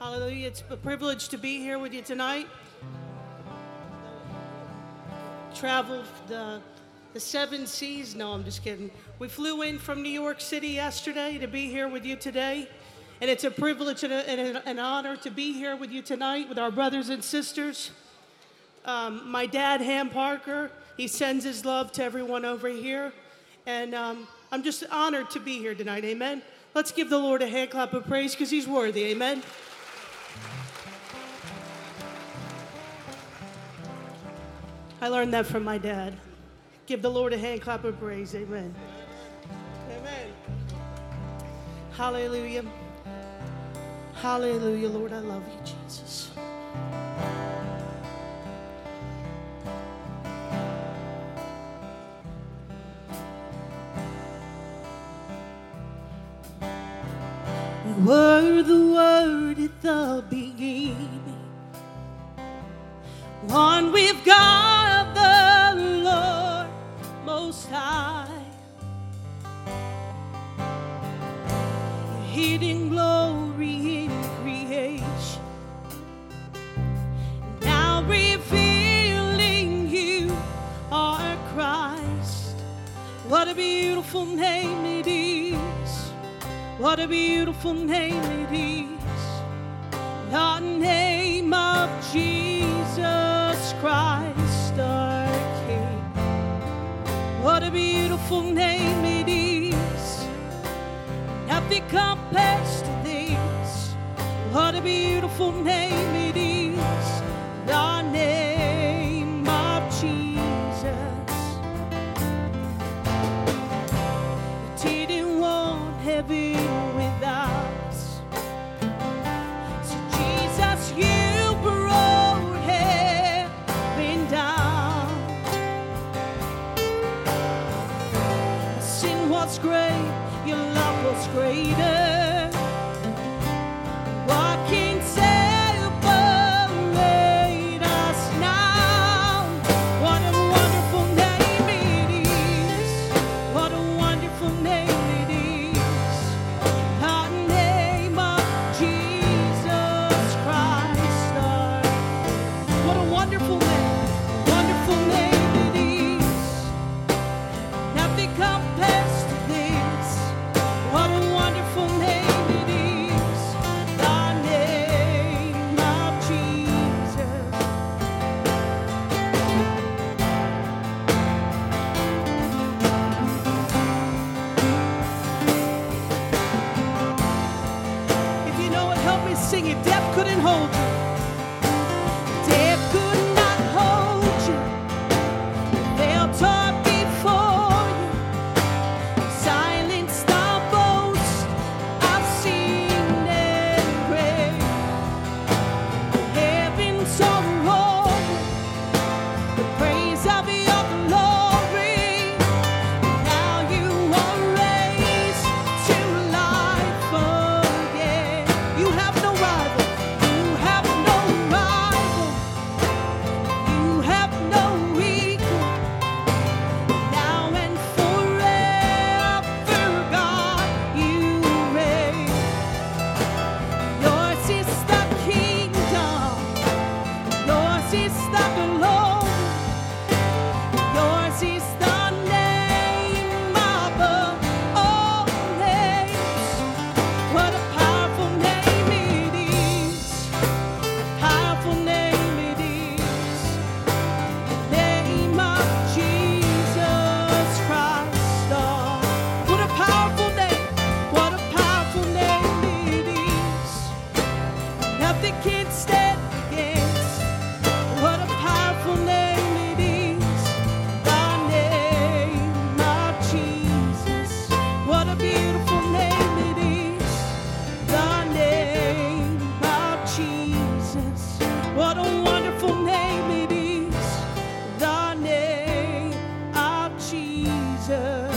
Hallelujah. It's a privilege to be here with you tonight. Traveled the seven seas. No, I'm just kidding. We flew in from New York City yesterday to be here with you today. And it's a privilege and an honor to be here with you tonight with our brothers and sisters. My dad, Ham Parker, he sends his love to everyone over here. And I'm just honored to be here tonight. Amen. Let's give the Lord a hand clap of praise because he's worthy. Amen. I learned that from my dad. Give the Lord a hand clap of praise. Amen. Amen. Hallelujah. Hallelujah, Lord. I love you, Jesus. You were the Word at the beginning, one with God the Lord Most High, hidden glory in creation, now revealing you are Christ. What a beautiful name it is. What a beautiful name it is. The name of Jesus Christ our King. What a beautiful name it is. Nothing compares to this. What a beautiful name it is. The name of Jesus. You didn't want heaven without us. So Jesus, you brought heaven down. Sin was great, your love was greater. What can separate us now? What a wonderful name it is. What a wonderful name it is. The name of Jesus Christ. What a wonderful name it is. Nothing compares to this. What a wonderful name it is. The name of Jesus. If you know it, help me sing it. Death couldn't hold you. Death could not hold you. They'll talk before you. Silence the boast of sin and grave. Heaven's all over the praise of your glory. Now you are raised to life again. You have no rival. You have no rival. You have no equal. Now and forever, God, you reign. Yours is the kingdom. Yours is the glory. Yours is the name above all names. What a powerful name it is. A powerful name it is. The name of Jesus Christ. Oh, what a powerful name. What a powerful name it is. Nothing can stand against. What a powerful name it is. The name of Jesus. What a beautiful name it is. The name of Jesus. What a wonderful name it is. The name of Jesus.